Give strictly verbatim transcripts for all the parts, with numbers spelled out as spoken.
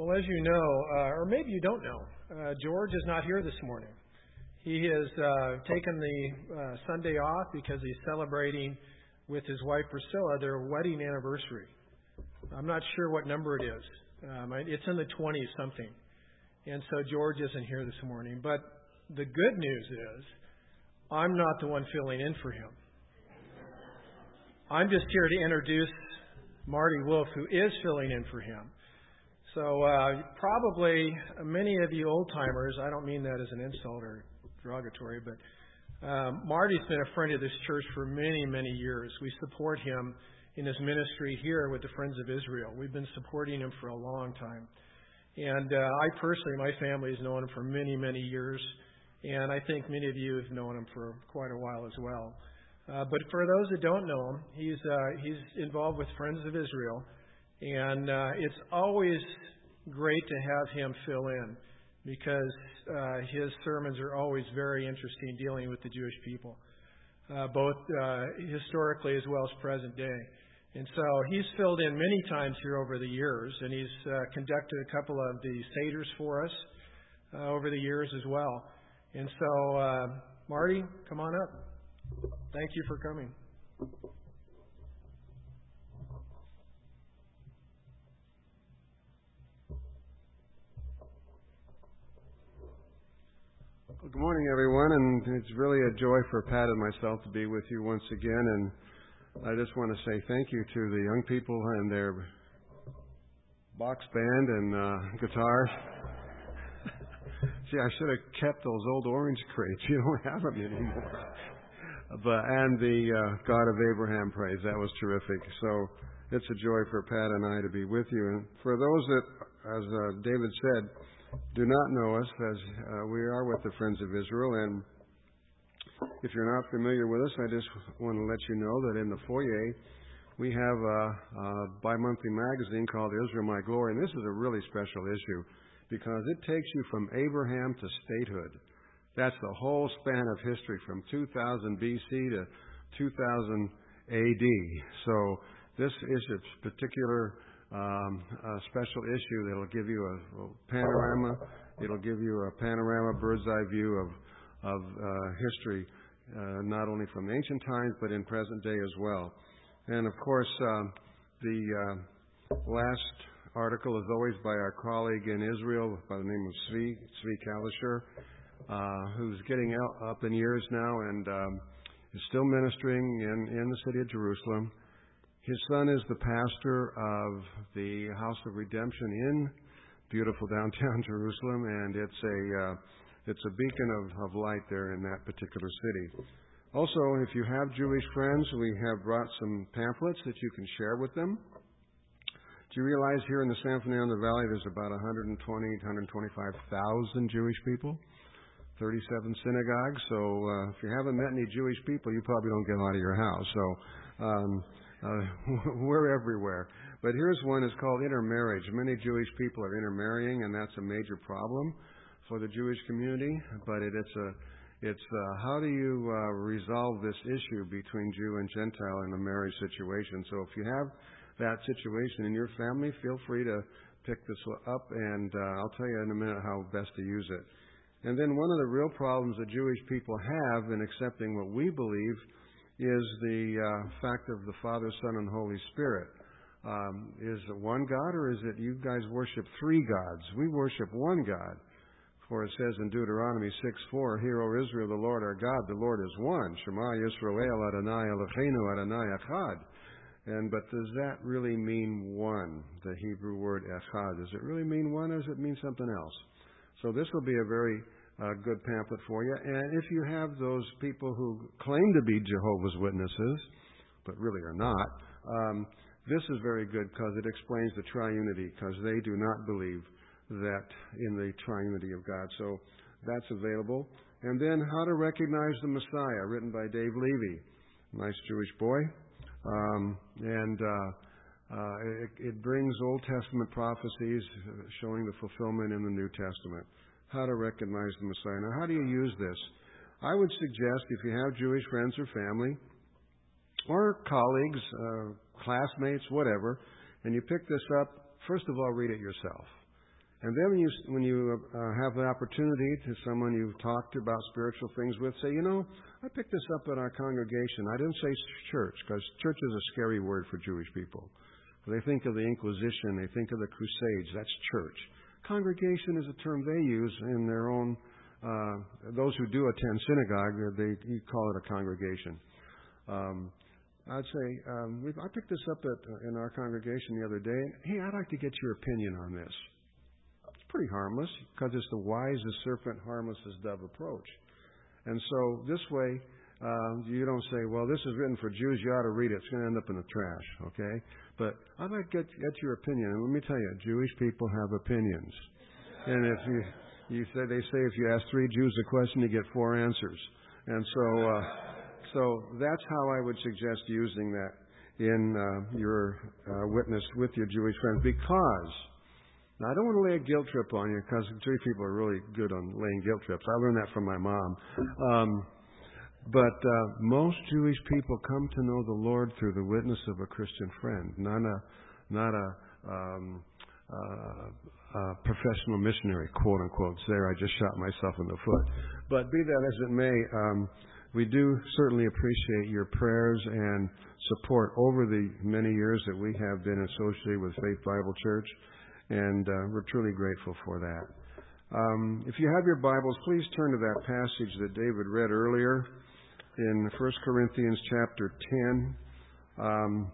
Well, as you know, uh, or maybe you don't know, uh, George is not here this morning. He has uh, taken the uh, Sunday off because he's celebrating with his wife Priscilla their wedding anniversary. I'm not sure what number it is. Um, it's in the twenties something. And so George isn't here this morning. But the good news is I'm not the one filling in for him. I'm just here to introduce Marty Wolf, who is filling in for him. So uh, probably many of you old-timers, I don't mean that as an insult or derogatory, but um, Marty's been a friend of this church for many, many years. We support him in his ministry here with the Friends of Israel. We've been supporting him for a long time. And uh, I personally, my family has known him for many, many years. And I think many of you have known him for quite a while as well. Uh, but for those that don't know him, he's uh, he's involved with Friends of Israel. And uh, it's always great to have him fill in because uh, his sermons are always very interesting dealing with the Jewish people, uh, both uh, historically as well as present day. And so he's filled in many times here over the years, and he's uh, conducted a couple of the Seders for us uh, over the years as well. And so, uh, Marty, come on up. Thank you for coming. Well, good morning, everyone, and it's really a joy for Pat and myself to be with you once again. And I just want to say thank you to the young people and their box band and uh, guitars. See, I should have kept those old orange crates. You don't have them anymore. But and the uh, God of Abraham praise, that was terrific. So it's a joy for Pat and I to be with you. And for those that, as uh, David said, do not know us, as uh, we are with the Friends of Israel. And if you're not familiar with us, I just want to let you know that in the foyer we have a, a bi-monthly magazine called Israel My Glory. And this is a really special issue because it takes you from Abraham to statehood. That's the whole span of history from two thousand B C to two thousand A D. So this is a particular um, a special issue that'll give you a, a panorama. It'll give you a panorama, bird's eye view of of uh, history, uh, not only from ancient times but in present day as well. And of course, um, the uh, last article is always by our colleague in Israel by the name of Zvi Zvi Kalisher. Uh, who's getting out, up in years now and um, is still ministering in, in the city of Jerusalem. His son is the pastor of the House of Redemption in beautiful downtown Jerusalem, and it's a uh, it's a beacon of, of light there in that particular city. Also, if you have Jewish friends, we have brought some pamphlets that you can share with them. Do you realize here in the San Fernando Valley there's about one hundred twenty, one hundred twenty-five thousand Jewish people? thirty-seven synagogues. So uh, if you haven't met any Jewish people, you probably don't get out of your house. So um, uh, we're everywhere. But here's one. It's called intermarriage. Many Jewish people are intermarrying, and that's a major problem for the Jewish community. But it, it's a it's uh, how do you uh, resolve this issue between Jew and Gentile in a marriage situation? So if you have that situation in your family, feel free to pick this up, and uh, I'll tell you in a minute how best to use it. And then one of the real problems that Jewish people have in accepting what we believe is the uh, fact of the Father, Son, and Holy Spirit. Um, is it one God, or is it you guys worship three gods? We worship one God. For it says in Deuteronomy six four, Hear, O Israel, the Lord our God, the Lord is one. Shema Yisrael Adonai Eloheinu Adonai Echad. And but does that really mean one, the Hebrew word Echad? Does it really mean one, or does it mean something else? So this will be a very uh, good pamphlet for you. And if you have those people who claim to be Jehovah's Witnesses, but really are not, um, this is very good because it explains the triunity, because they do not believe that in the triunity of God. So that's available. And then How to Recognize the Messiah, written by Dave Levy, nice Jewish boy. Um, and uh, Uh, it, it brings Old Testament prophecies showing the fulfillment in the New Testament. How to recognize the Messiah. Now, how do you use this? I would suggest if you have Jewish friends or family, or colleagues, uh, classmates, whatever, and you pick this up, first of all, read it yourself. And then when you, when you uh, have the opportunity to someone you've talked about spiritual things with, say, you know, I picked this up at our congregation. I didn't say church, because church is a scary word for Jewish people. They think of the Inquisition, they think of the Crusades. That's church. Congregation is a term they use in their own, uh, those who do attend synagogue, they you call it a congregation. Um, I'd say, um, I picked this up at, in our congregation the other day. Hey, I'd like to get your opinion on this. It's pretty harmless, because it's the wise as serpent, harmless as dove approach. And so this way, uh, you don't say, well, this is written for Jews, you ought to read it. It's going to end up in the trash, okay? But I'd like to get, get your opinion. And let me tell you, Jewish people have opinions. And if you, you say, they say if you ask three Jews a question, you get four answers. And so, uh, so that's how I would suggest using that in uh, your uh, witness with your Jewish friends. Because, now I don't want to lay a guilt trip on you, because Jewish people are really good on laying guilt trips. I learned that from my mom. Um, But uh, most Jewish people come to know the Lord through the witness of a Christian friend, not a not a, um, uh, a professional missionary, quote unquote. There, I just shot myself in the foot. But be that as it may, um, we do certainly appreciate your prayers and support over the many years that we have been associated with Faith Bible Church, and uh, we're truly grateful for that. Um, if you have your Bibles, please turn to that passage that David read earlier in First Corinthians chapter ten. Um,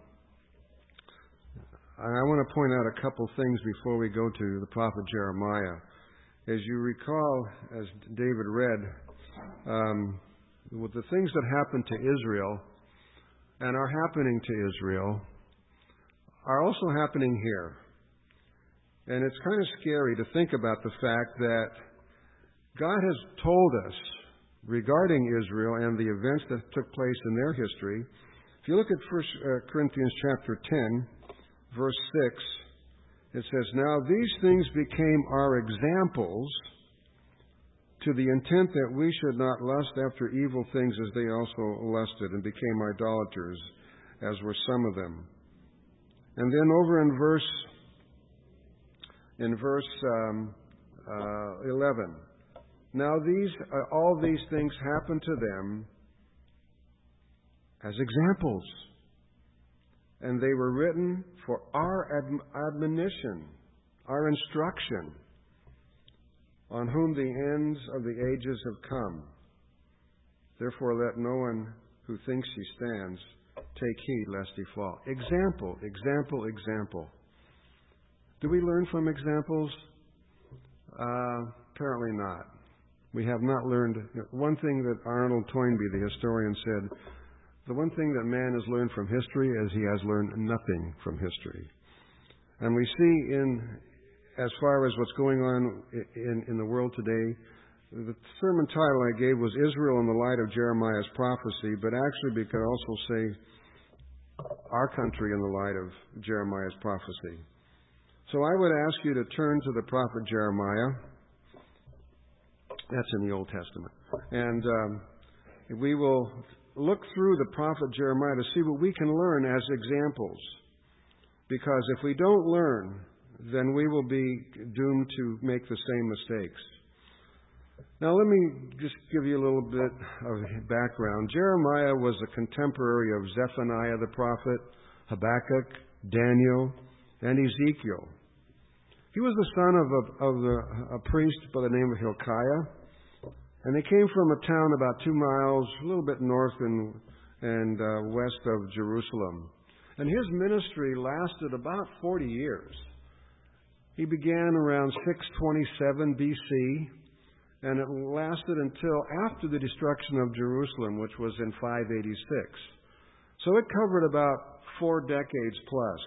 I want to point out a couple things before we go to the prophet Jeremiah. As you recall, as David read, um, with the things that happened to Israel and are happening to Israel are also happening here. And it's kind of scary to think about the fact that God has told us regarding Israel and the events that took place in their history. If you look at First Corinthians chapter ten, verse six, it says, "Now these things became our examples, to the intent that we should not lust after evil things as they also lusted, and became idolaters, as were some of them." And then over in verse in verse um, uh, eleven, "Now these uh, all these things happened to them as examples, and they were written for our adm- admonition, our instruction, on whom the ends of the ages have come. Therefore let no one who thinks he stands take heed lest he fall." Example, example, example. Do we learn from examples? Uh, apparently not. We have not learned. One thing that Arnold Toynbee, the historian, said, the one thing that man has learned from history is he has learned nothing from history. And we see in, as far as what's going on in, in the world today, the sermon title I gave was Israel in the Light of Jeremiah's Prophecy, but actually we could also say our country in the light of Jeremiah's prophecy. So I would ask you to turn to the prophet Jeremiah. That's in the Old Testament. And um, we will look through the prophet Jeremiah to see what we can learn as examples. Because if we don't learn, then we will be doomed to make the same mistakes. Now let me just give you a little bit of background. Jeremiah was a contemporary of Zephaniah the prophet, Habakkuk, Daniel, and Ezekiel. He was the son of a, of a, a priest by the name of Hilkiah, and they came from a town about two miles, a little bit north and, and uh, west of Jerusalem. And his ministry lasted about forty years. He began around six twenty-seven B C, and it lasted until after the destruction of Jerusalem, which was in five eighty-six. So it covered about four decades plus.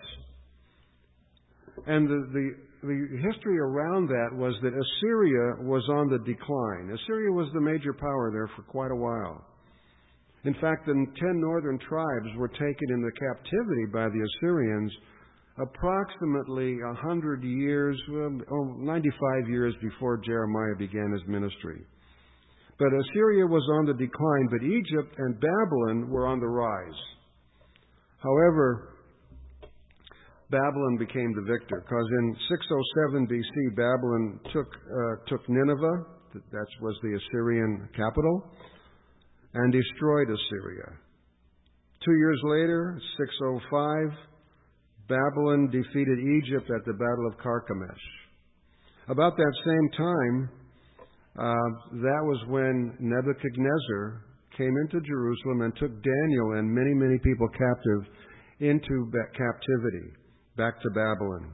And the, the, the history around that was that Assyria was on the decline. Assyria was the major power there for quite a while. In fact, the ten northern tribes were taken into captivity by the Assyrians approximately one hundred years, well, ninety-five years before Jeremiah began his ministry. But Assyria was on the decline, but Egypt and Babylon were on the rise. However, Babylon became the victor, because in six oh seven B C, Babylon took uh, took Nineveh, that was the Assyrian capital, and destroyed Assyria. Two years later, six oh five, Babylon defeated Egypt at the Battle of Carchemish. About that same time, uh, that was when Nebuchadnezzar came into Jerusalem and took Daniel and many, many people captive into captivity, back to Babylon.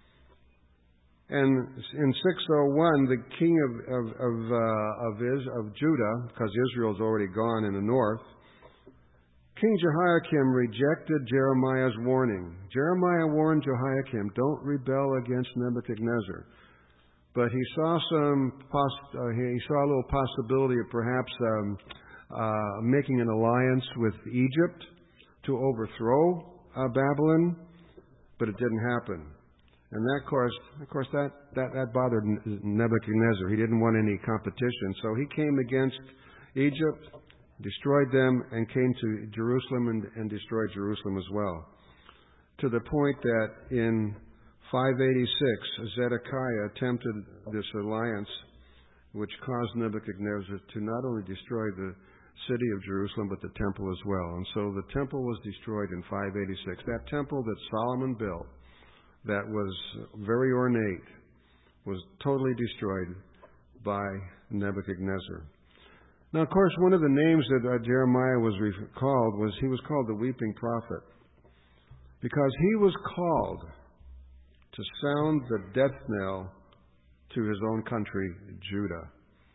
And in six oh one, the king of of of, uh, of, Is, of Judah, because Israel's already gone in the north, King Jehoiakim rejected Jeremiah's warning. Jeremiah warned Jehoiakim, don't rebel against Nebuchadnezzar. But he saw some, poss- uh, he saw a little possibility of perhaps um, uh, making an alliance with Egypt to overthrow uh, Babylon, but it didn't happen. And that, of course, of course, that, that, that bothered Nebuchadnezzar. He didn't want any competition, so he came against Egypt, destroyed them, and came to Jerusalem and, and destroyed Jerusalem as well. To the point that in five eighty-six, Zedekiah attempted this alliance, which caused Nebuchadnezzar to not only destroy the city of Jerusalem, but the temple as well. And so the temple was destroyed in five eighty-six. That temple that Solomon built, that was very ornate, was totally destroyed by Nebuchadnezzar. Now, of course, one of the names that uh, Jeremiah was called was, he was called the weeping prophet, because he was called to sound the death knell to his own country, Judah.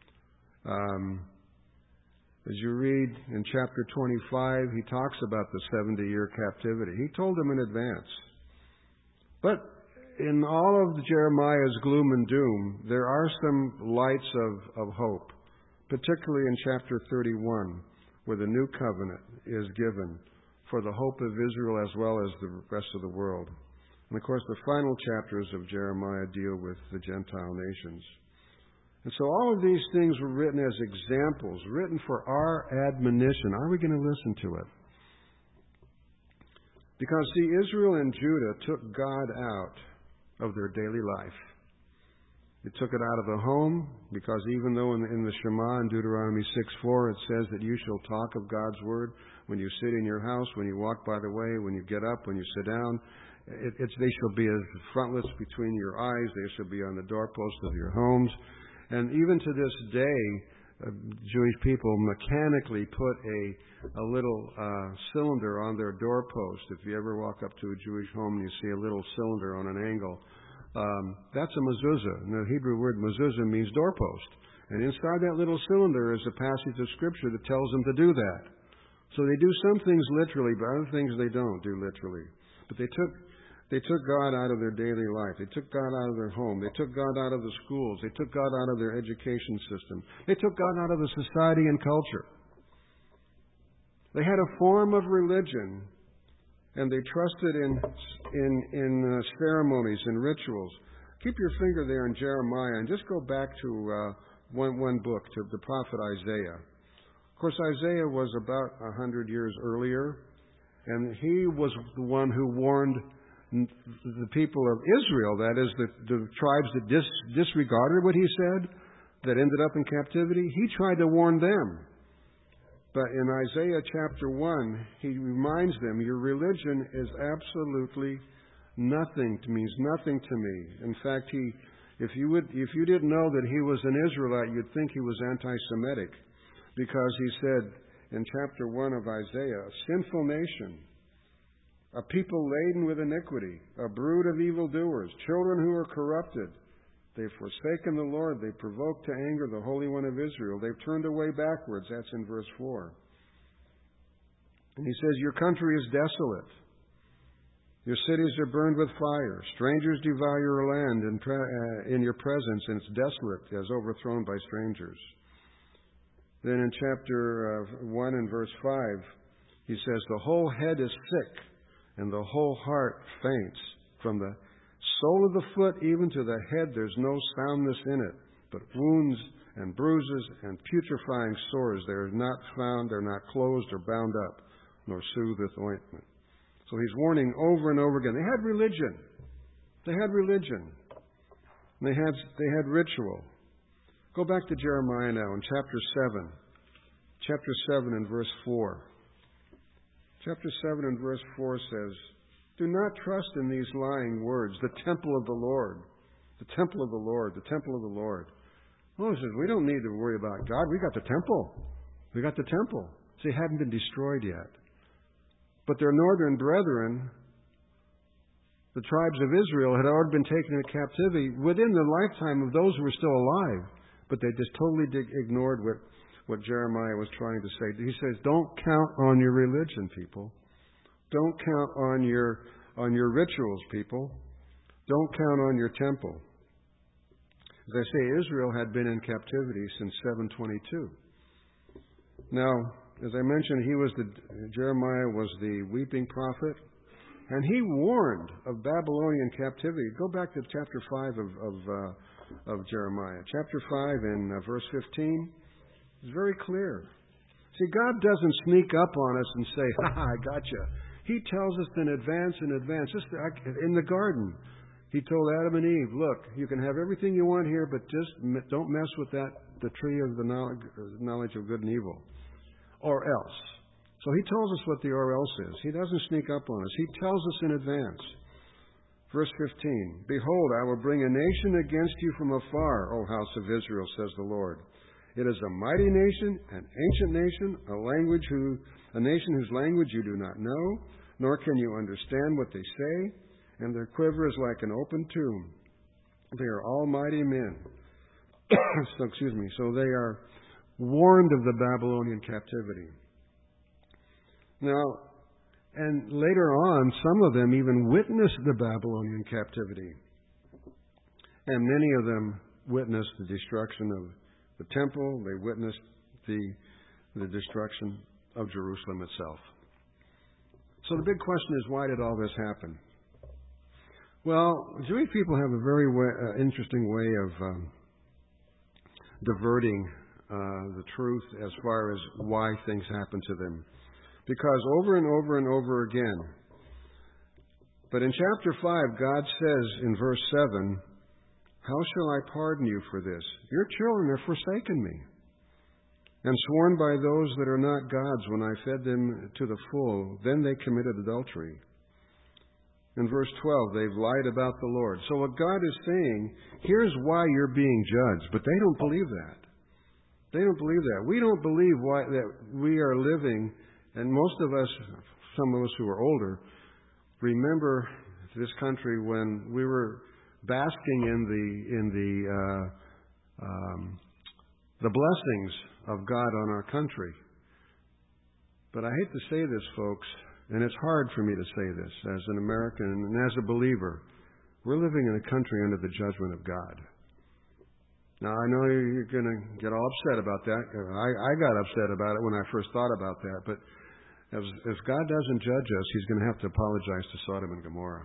Um, as you read in chapter twenty-five, he talks about the seventy-year captivity. He told them in advance. But in all of Jeremiah's gloom and doom, there are some lights of, of hope, particularly in chapter thirty-one, where the new covenant is given for the hope of Israel as well as the rest of the world. And of course, the final chapters of Jeremiah deal with the Gentile nations. And so all of these things were written as examples, written for our admonition. Are we going to listen to it? Because, see, Israel and Judah took God out of their daily life. They took it out of the home, because even though in the, in the Shema in Deuteronomy six four it says that you shall talk of God's word when you sit in your house, when you walk by the way, when you get up, when you sit down, it, it's, they shall be as frontlets between your eyes. They shall be on the doorposts of your homes. And even to this day, uh, Jewish people mechanically put a, a little uh, cylinder on their doorpost. If you ever walk up to a Jewish home and you see a little cylinder on an angle, um, that's a mezuzah. And the Hebrew word mezuzah means doorpost. And inside that little cylinder is a passage of Scripture that tells them to do that. So they do some things literally, but other things they don't do literally. But they took They took God out of their daily life. They took God out of their home. They took God out of the schools. They took God out of their education system. They took God out of the society and culture. They had a form of religion, and they trusted in in in uh, ceremonies and rituals. Keep your finger there in Jeremiah, and just go back to uh, one one book, to the prophet Isaiah. Of course, Isaiah was about a hundred years earlier, and he was the one who warned the people of Israel, that is, the, the tribes that dis, disregarded what he said, that ended up in captivity. He tried to warn them. But in Isaiah chapter one, he reminds them, your religion is absolutely nothing, means nothing to me. In fact, he, if you would, if you didn't know that he was an Israelite, you'd think he was anti-Semitic, because he said in chapter one of Isaiah, a sinful nation, a people laden with iniquity, a brood of evildoers, children who are corrupted. They've forsaken the Lord. They provoked to anger the Holy One of Israel. They've turned away backwards. That's in verse four. And he says, your country is desolate. Your cities are burned with fire. Strangers devour your land in, pre- uh, in your presence, and it's desolate, as overthrown by strangers. Then in chapter uh, one and verse five, he says, the whole head is sick, and the whole heart faints. From the sole of the foot even to the head there's no soundness in it, but wounds and bruises and putrefying sores. They are not found, they're not closed or bound up, nor soothed with ointment. So he's warning over and over again. They had religion. They had religion. They had, they had ritual. Go back to Jeremiah now in chapter seven. Chapter seven and verse four. Chapter seven and verse four says, do not trust in these lying words, the temple of the Lord. The temple of the Lord, the temple of the Lord. Moses says, we don't need to worry about God. We got the temple. We got the temple. See, it hadn't been destroyed yet. But their northern brethren, the tribes of Israel, had already been taken into captivity within the lifetime of those who were still alive. But they just totally ignored what, what Jeremiah was trying to say. He says, don't count on your religion, people. Don't count on your, on your rituals, people. Don't count on your temple. As I say, Israel had been in captivity since seven twenty-two. Now, as I mentioned, he was the Jeremiah was the weeping prophet, and he warned of Babylonian captivity. Go back to chapter five of of, uh, of Jeremiah. Chapter five and uh, verse fifteen is very clear. See, God doesn't sneak up on us and say, "Ha, I gotcha." He tells us in advance, in advance. Just in the garden, he told Adam and Eve, "Look, you can have everything you want here, but just don't mess with that the tree of the knowledge of good and evil." Or else. So he tells us what the or else is. He doesn't sneak up on us. He tells us in advance. Verse fifteen, behold, I will bring a nation against you from afar, O house of Israel, says the Lord. It is a mighty nation, an ancient nation, a language who, a nation whose language you do not know, nor can you understand what they say, and their quiver is like an open tomb. They are all mighty men. so, excuse me. So they are warned of the Babylonian captivity. Now, and later on, some of them even witnessed the Babylonian captivity. And many of them witnessed the destruction of the temple. They witnessed the, the destruction of Jerusalem itself. So the big question is, why did all this happen? Well, Jewish people have a very way, uh, interesting way of um, diverting Uh, the truth as far as why things happen to them. Because over and over and over again, but in chapter five, God says in verse seven, how shall I pardon you for this? Your children have forsaken me, and sworn by those that are not gods when I fed them to the full. Then they committed adultery. In verse twelve, they've lied about the Lord. So what God is saying, here's why you're being judged, but they don't believe that. They don't believe that. We don't believe why, that we are living, and most of us, some of us who are older, remember this country when we were basking in the in the uh, um, the blessings of God on our country. But I hate to say this, folks, and it's hard for me to say this as an American and as a believer. We're living in a country under the judgment of God. Now, I know you're going to get all upset about that. I, I got upset about it when I first thought about that. But if, if God doesn't judge us, He's going to have to apologize to Sodom and Gomorrah.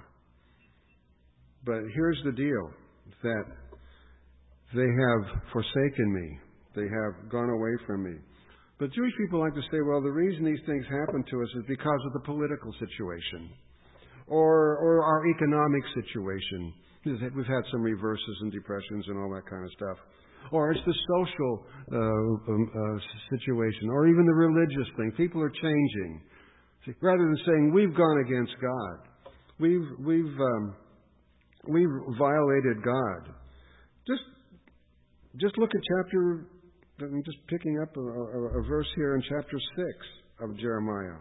But here's the deal, that they have forsaken me. They have gone away from me. But Jewish people like to say, well, the reason these things happen to us is because of the political situation or, or our economic situation. We've had some reverses and depressions and all that kind of stuff. Or it's the social uh, um, uh, situation, or even the religious thing. People are changing. See, rather than saying we've gone against God, we've we've um, we've violated God. Just just look at chapter. I'm just picking up a, a, a verse here in chapter six of Jeremiah.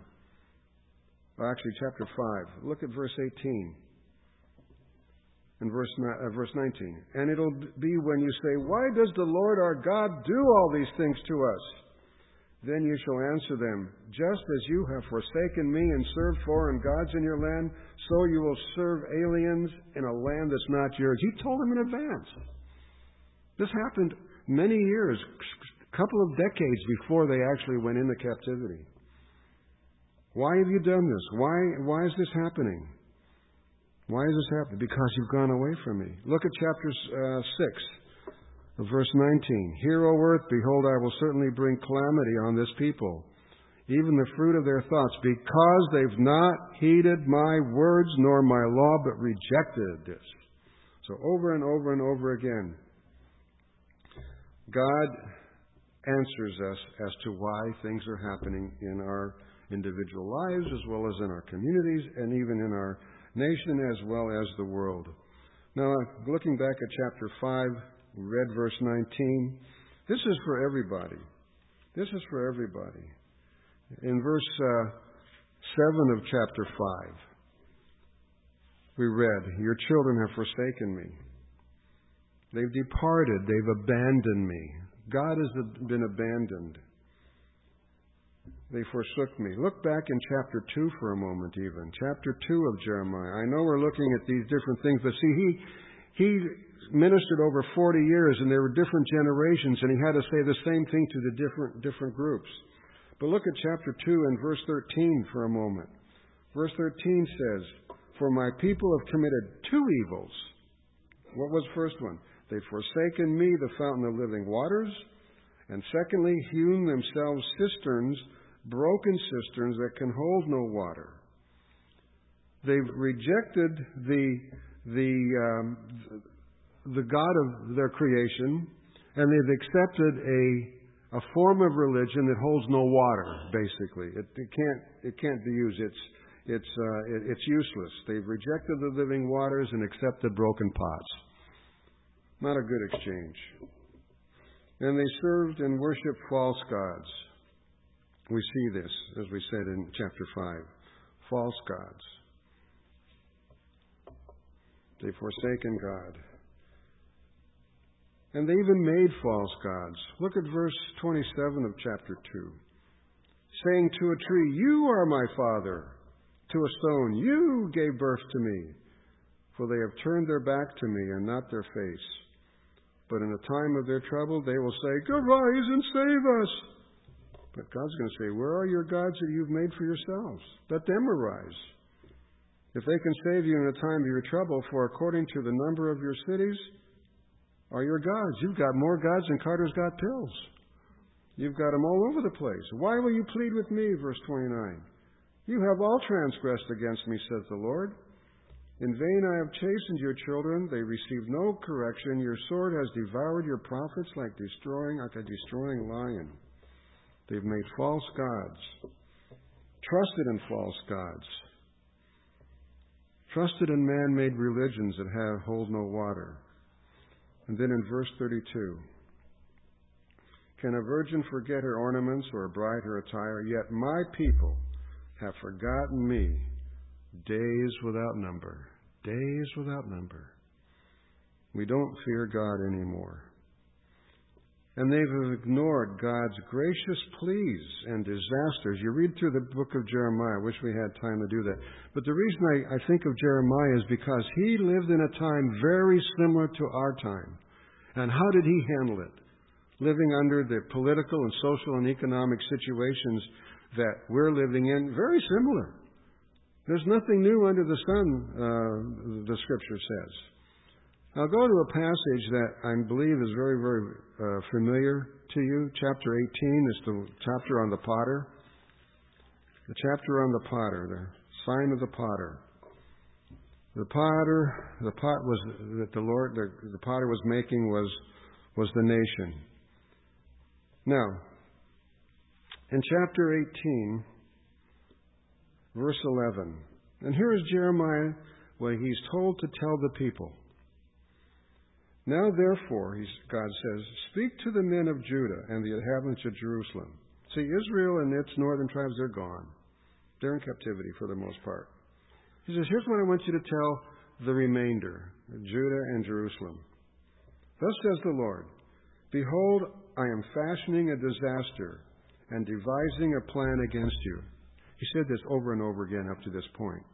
Or actually, chapter five. Look at verse eighteen. In verse, uh, verse nineteen. And it'll be when you say, why does the Lord our God do all these things to us? Then you shall answer them, just as you have forsaken me and served foreign gods in your land, so you will serve aliens in a land that's not yours. He told them in advance. This happened many years, a couple of decades before they actually went into captivity. Why have you done this? Why, why is this happening? Why is this happening? Because you've gone away from me. Look at chapter uh, six, verse nineteen. Hear, O earth, behold, I will certainly bring calamity on this people. even the fruit of their thoughts, because they've not heeded my words nor my law, but rejected this. So over and over and over again, God answers us as to why things are happening in our individual lives, as well as in our communities, and even in our nation, as well as the world. Now, looking back at chapter five, we read verse nineteen. This is for everybody. This is for everybody. In verse uh, seven of chapter five, we read, your children have forsaken me. They've departed. They've abandoned me. God has been abandoned. They forsook me. Look back in chapter two for a moment even. Chapter two of Jeremiah. I know we're looking at these different things, but see, he, he ministered over forty years, and there were different generations, and he had to say the same thing to the different, different groups. But look at chapter two and verse thirteen for a moment. Verse thirteen says, for my people have committed two evils. What was the first one? They've forsaken me, the fountain of living waters, and secondly, hewn themselves cisterns, broken cisterns that can hold no water. They've rejected the the um, the God of their creation, and they've accepted a a form of religion that holds no water. Basically, it, it can't it can't be used. It's it's uh, it, it's useless. They've rejected the living waters and accepted broken pots. Not a good exchange. And they served and worshipped false gods. We see this, as we said in chapter five. False gods. They've forsaken God. And they even made false gods. Look at verse twenty-seven of chapter two. Saying to a tree, you are my father. To a stone, you gave birth to me. For they have turned their back to me and not their face. But in the time of their trouble, they will say, arise and save us. But God's going to say, where are your gods that you've made for yourselves? Let them arise. If they can save you in the time of your trouble, for according to the number of your cities are your gods. You've got more gods than Carter's got pills. You've got them all over the place. Why will you plead with me? Verse twenty-nine. You have all transgressed against me, says the Lord. In vain I have chastened your children. They receive no correction. Your sword has devoured your prophets like destroying, like a destroying lion. They've made false gods. Trusted in false gods. Trusted in man-made religions that have hold no water. And then in verse thirty-two, can a virgin forget her ornaments or a bride her attire? Yet my people have forgotten me days without number. Days without number. We don't fear God anymore. And they've ignored God's gracious pleas and disasters. You read through the book of Jeremiah. I wish we had time to do that. But the reason I, I think of Jeremiah is because he lived in a time very similar to our time. And how did he handle it? Living under the political and social and economic situations that we're living in, very similar. There's nothing new under the sun, uh, the Scripture says. I'll go to a passage that I believe is very, very uh, familiar to you. Chapter eighteen is the chapter on the potter. The chapter on the potter, the sign of the potter. The potter, the pot was that the Lord, the, the potter was making was was the nation. Now, in chapter eighteen, verse eleven, and here is Jeremiah when he's told to tell the people. Now, therefore, he's, God says, speak to the men of Judah and the inhabitants of Jerusalem. See, Israel and its northern tribes, they're gone. They're in captivity for the most part. He says, here's what I want you to tell the remainder, Judah and Jerusalem. Thus says the Lord, behold, I am fashioning a disaster and devising a plan against you. He said this over and over again up to this point.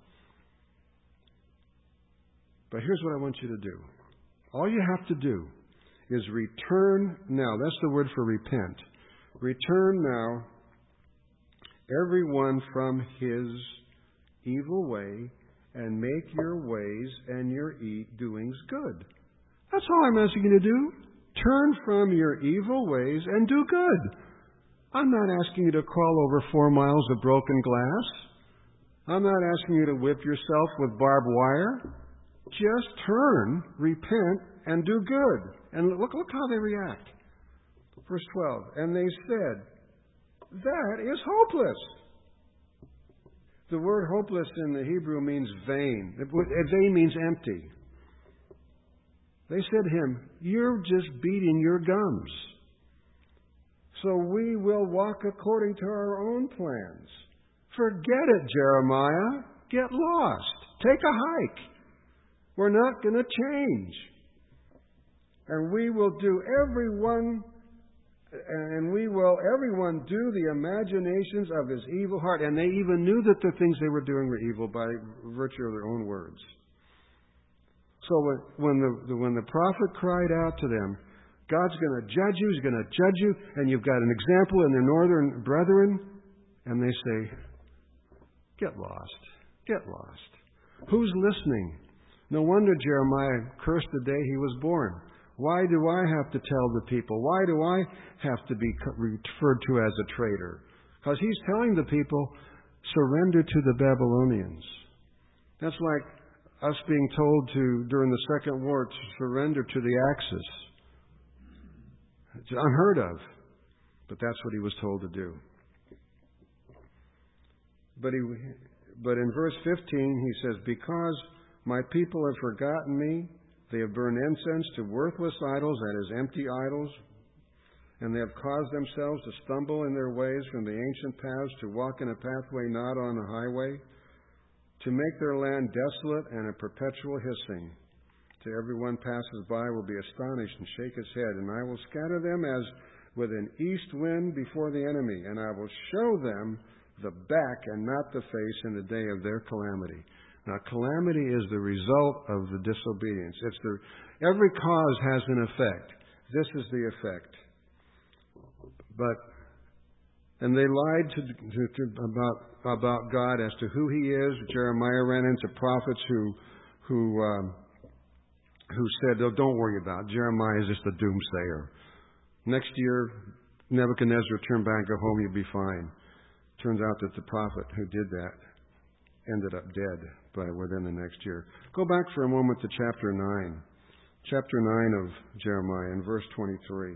But here's what I want you to do. All you have to do is return now. That's the word for repent. Return now, everyone from his evil way, and make your ways and your doings good. That's all I'm asking you to do. Turn from your evil ways and do good. I'm not asking you to crawl over four miles of broken glass. I'm not asking you to whip yourself with barbed wire. Just turn, repent, and do good. And look, look how they react. Verse twelve, and they said, that is hopeless. The word hopeless in the Hebrew means vain. Vain means empty. They said to him, you're just beating your gums. So we will walk according to our own plans. Forget it, Jeremiah. Get lost. Take a hike. We're not going to change. And we will do everyone, and we will everyone do the imaginations of his evil heart. And they even knew that the things they were doing were evil by virtue of their own words. So when the, when the prophet cried out to them, God's going to judge you, He's going to judge you, and you've got an example in the northern brethren, and they say, get lost, get lost. Who's listening? No wonder Jeremiah cursed the day he was born. Why do I have to tell the people? Why do I have to be referred to as a traitor? Because he's telling the people, surrender to the Babylonians. That's like us being told to, during the Second War, to surrender to the Axis. It's unheard of, but that's what he was told to do. But he, but in verse fifteen, he says, because my people have forgotten me, they have burned incense to worthless idols, that is, empty idols, and they have caused themselves to stumble in their ways from the ancient paths, to walk in a pathway not on a highway, to make their land desolate and a perpetual hissing. To everyone passes by will be astonished and shake his head, and I will scatter them as with an east wind before the enemy, and I will show them the back and not the face in the day of their calamity. Now, calamity is the result of the disobedience. It's the every cause has an effect. This is the effect. But and they lied to, to, to about about God as to who He is. Jeremiah ran into prophets who who um, who said, "Oh, don't worry about it. Jeremiah is just a doomsayer. Next year, Nebuchadnezzar turn back, go home, you'll be fine." Turns out that the prophet who did that ended up dead by within the next year. Go back for a moment to chapter nine. Chapter nine of Jeremiah in verse twenty-three.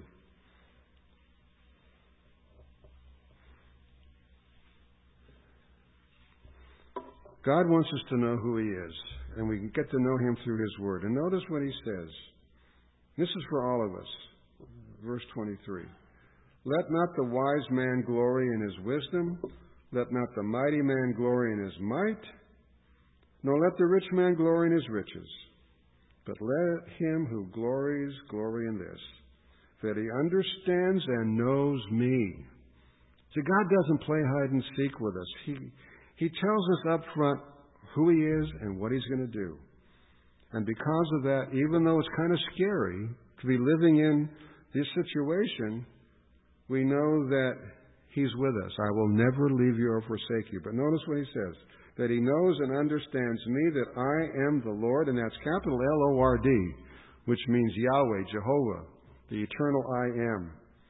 God wants us to know who He is, and we can get to know Him through His Word. And notice what He says. This is for all of us. Verse twenty-three. Let not the wise man glory in his wisdom. Let not the mighty man glory in his might. Nor let the rich man glory in his riches. But let him who glories glory in this, that he understands and knows me. See, God doesn't play hide and seek with us. He, he tells us up front who He is and what He's going to do. And because of that, even though it's kind of scary to be living in this situation, we know that He's with us. I will never leave you or forsake you. But notice what He says. That He knows and understands me, that I am the Lord, and that's capital L O R D, which means Yahweh, Jehovah, the eternal I am.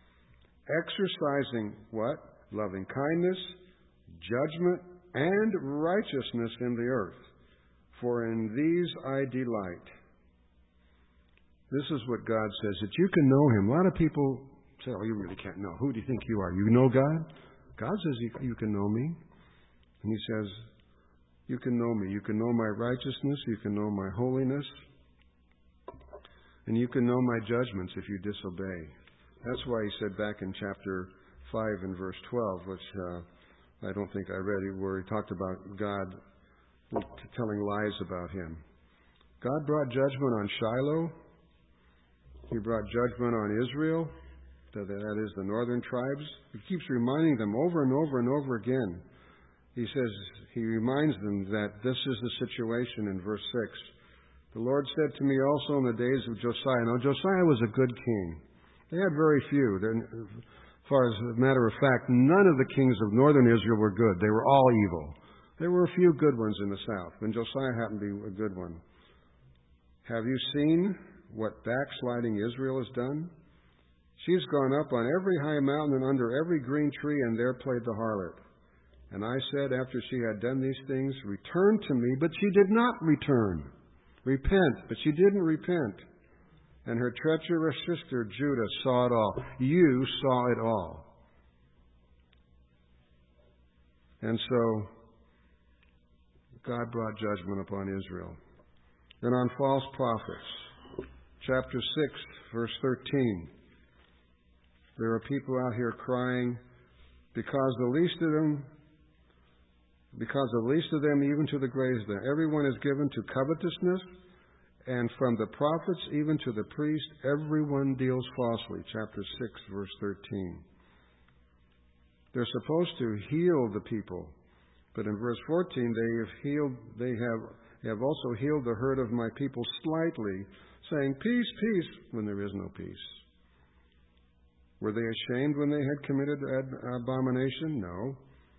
Exercising what? Loving kindness, judgment, and righteousness in the earth. For in these I delight. This is what God says, that you can know Him. A lot of people say, oh, you really can't know. Who do you think you are? You know God? God says you, you can know me. And He says, you can know me. You can know my righteousness. You can know my holiness. And you can know my judgments if you disobey. That's why He said back in chapter five and verse twelve, which uh, I don't think I read it, where He talked about God telling lies about Him. God brought judgment on Shiloh. He brought judgment on Israel. That is, the northern tribes. He keeps reminding them over and over and over again. He says, He reminds them that this is the situation in verse six. The Lord said to me also in the days of Josiah. Now, Josiah was a good king. They had very few. As far as a matter of fact, none of the kings of northern Israel were good. They were all evil. There were a few good ones in the south, and Josiah happened to be a good one. Have you seen what backsliding Israel has done? She's gone up on every high mountain and under every green tree, and there played the harlot. And I said, after she had done these things, return to me, but she did not return. Repent, but she didn't repent. And her treacherous sister Judah saw it all. You saw it all. And so, God brought judgment upon Israel. Then on false prophets, chapter six, verse thirteen. There are people out here crying, because the least of them, because the least of them, even to the greatest of them, everyone is given to covetousness, and from the prophets even to the priest, everyone deals falsely. Chapter six, verse thirteen. They're supposed to heal the people, but in verse fourteen, they have healed. They have have also healed the hurt of my people slightly, saying, "Peace, peace," when there is no peace. Were they ashamed when they had committed ad- abomination? No.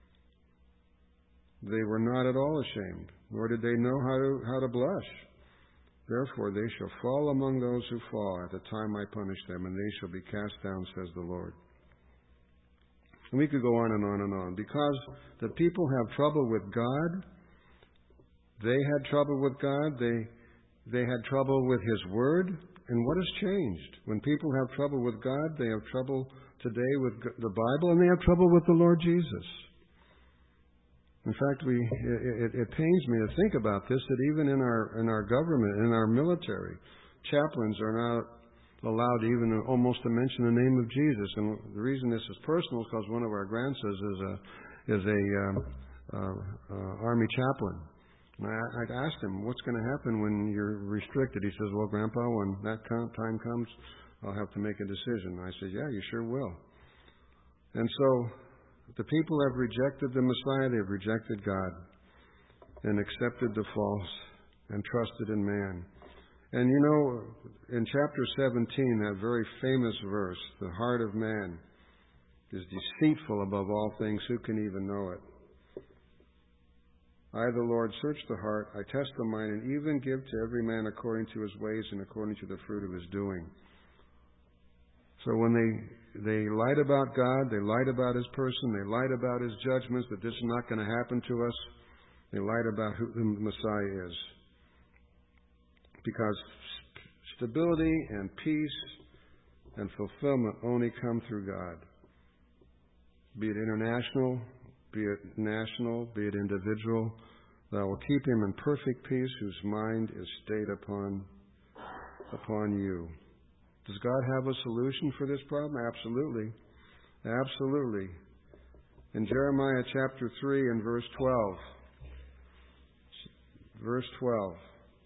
They were not at all ashamed, nor did they know how to, how to blush. Therefore they shall fall among those who fall at the time I punish them, and they shall be cast down, says the Lord. And we could go on and on and on. Because the people have trouble with God, they had trouble with God, they, they had trouble with His Word. And what has changed? When people have trouble with God, they have trouble today with the Bible, and they have trouble with the Lord Jesus. In fact, we it, it pains me to think about this, that even in our in our government, in our military, chaplains are not allowed even almost to mention the name of Jesus. And the reason this is personal is because one of our grandsons is a is a um, uh, uh, army chaplain. And I, I asked him, "What's going to happen when you're restricted?" He says, "Well, Grandpa, when that time comes, I'll have to make a decision." I said, "Yeah, you sure will." And so the people have rejected the Messiah, they've rejected God, and accepted the false, and trusted in man. And you know, in chapter seventeen, that very famous verse, "The heart of man is deceitful above all things, who can even know it? I, the Lord, search the heart, I test the mind, and even give to every man according to his ways and according to the fruit of his doing." So when they they lied about God, they lied about His person, they lied about His judgments, that this is not going to happen to us, they lied about who the Messiah is. Because stability and peace and fulfillment only come through God. Be it international, be it national, be it individual, thou will keep him in perfect peace whose mind is stayed upon, upon you. Does God have a solution for this problem? Absolutely. Absolutely. In Jeremiah chapter three and verse twelve. Verse twelve.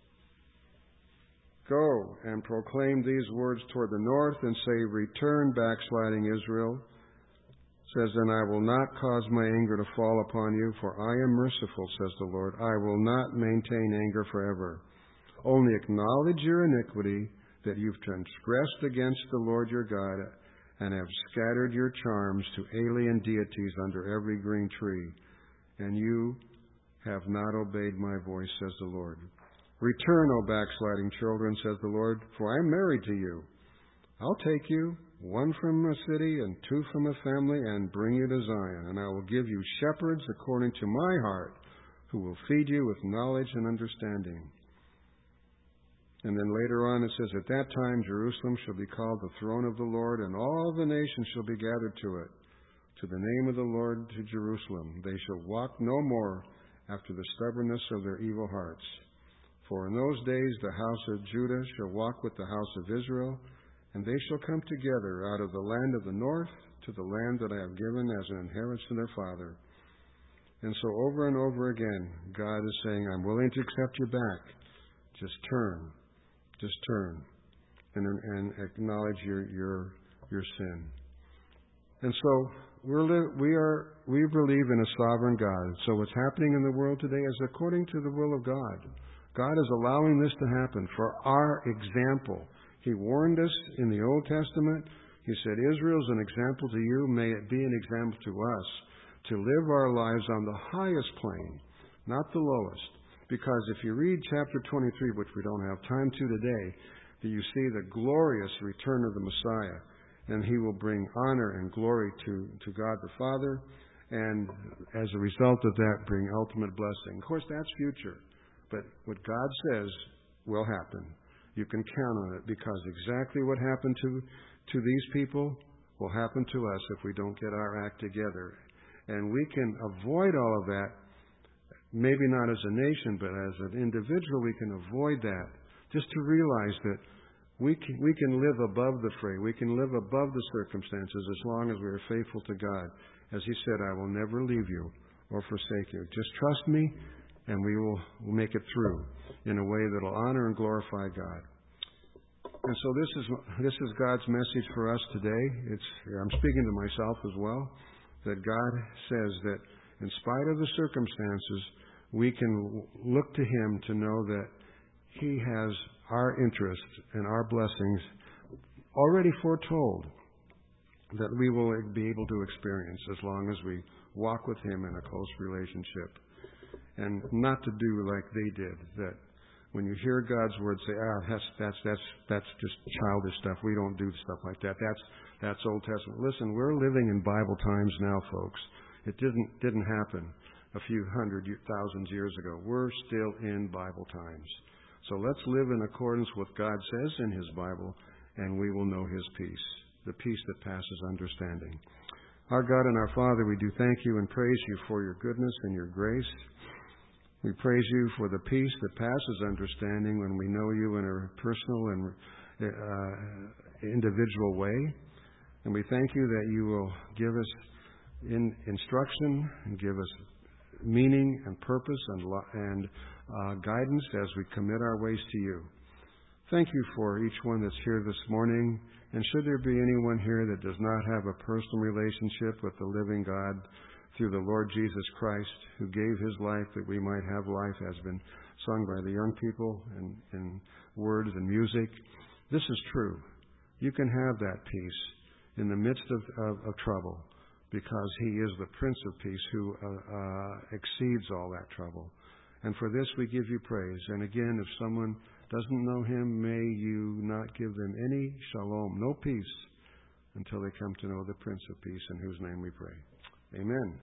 "Go and proclaim these words toward the north and say, Return, backsliding Israel. Says, and I will not cause my anger to fall upon you, for I am merciful, says the Lord. I will not maintain anger forever. Only acknowledge your iniquity, that you've transgressed against the Lord your God, and have scattered your charms to alien deities under every green tree. And you have not obeyed my voice, says the Lord. Return, O backsliding children, says the Lord, for I am married to you. I'll take you, one from a city and two from a family, and bring you to Zion. And I will give you shepherds according to my heart, who will feed you with knowledge and understanding." And then later on it says, "At that time Jerusalem shall be called the throne of the Lord, and all the nations shall be gathered to it. To the name of the Lord, to Jerusalem. They shall walk no more after the stubbornness of their evil hearts. For in those days the house of Judah shall walk with the house of Israel, and they shall come together out of the land of the north to the land that I have given as an inheritance to their father." And so over and over again, God is saying, "I'm willing to accept you back. Just turn. Just turn and, and acknowledge your, your, your sin." And so we're li- we are we believe in a sovereign God. So what's happening in the world today is according to the will of God. God is allowing this to happen for our example. He warned us in the Old Testament. He said, "Israel is an example to you. May it be an example to us to live our lives on the highest plane, not the lowest." Because if you read chapter twenty-three, which we don't have time to today, you see the glorious return of the Messiah. and He will bring honor and glory to, to God the Father, and as a result of that, bring ultimate blessing. Of course, that's future, but what God says will happen. You can count on it, because exactly what happened to, to these people will happen to us if we don't get our act together. And we can avoid all of that, maybe not as a nation, but as an individual, we can avoid that, just to realize that we can, we can live above the fray. We can live above the circumstances as long as we are faithful to God. As He said, I will never leave you or forsake you. Just trust me, and we will we'll make it through in a way that will honor and glorify God. And so this is this is God's message for us today. It's I'm speaking to myself as well, that God says that in spite of the circumstances, we can look to Him to know that He has our interest and our blessings already foretold that we will be able to experience as long as we walk with Him in a close relationship. And not to do like they did, that when you hear God's word say, ah, that's that's that's that's just childish stuff. We don't do stuff like that. That's that's Old Testament. Listen, we're living in Bible times now, folks. It didn't didn't happen a few hundred thousand years ago. We're still in Bible times. So let's live in accordance with what God says in His Bible, and we will know His peace, the peace that passes understanding. Our God and our Father, we do thank You and praise You for Your goodness and Your grace. We praise You for the peace that passes understanding when we know You in a personal and uh, individual way. And we thank You that You will give us in instruction and give us meaning and purpose and, and uh, guidance as we commit our ways to You. Thank You for each one that's here this morning. And should there be anyone here that does not have a personal relationship with the living God through the Lord Jesus Christ, who gave His life that we might have life, has been sung by the young people in, in words and music. This is true. You can have that peace in the midst of, of, of trouble, because He is the Prince of Peace who uh, uh, exceeds all that trouble. And for this we give You praise. And again, if someone doesn't know Him, may You not give them any shalom, no peace, until they come to know the Prince of Peace, in whose name we pray. Amen.